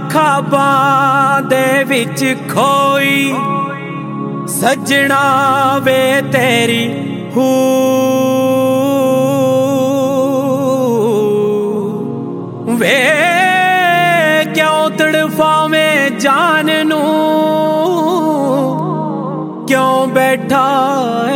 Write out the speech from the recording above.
ਖਾਬਾਂ ਦੇ ਵਿੱਚ ਖੋਈ ਸੱਜਣਾ ਵੇ ਤੇਰੀ ਹੂ ਵੇ ਕਿਉਂ ਤੜਫਾਵੇਂ ਜਾਨ ਨੂੰ ਕਿਉਂ ਬੈਠਾ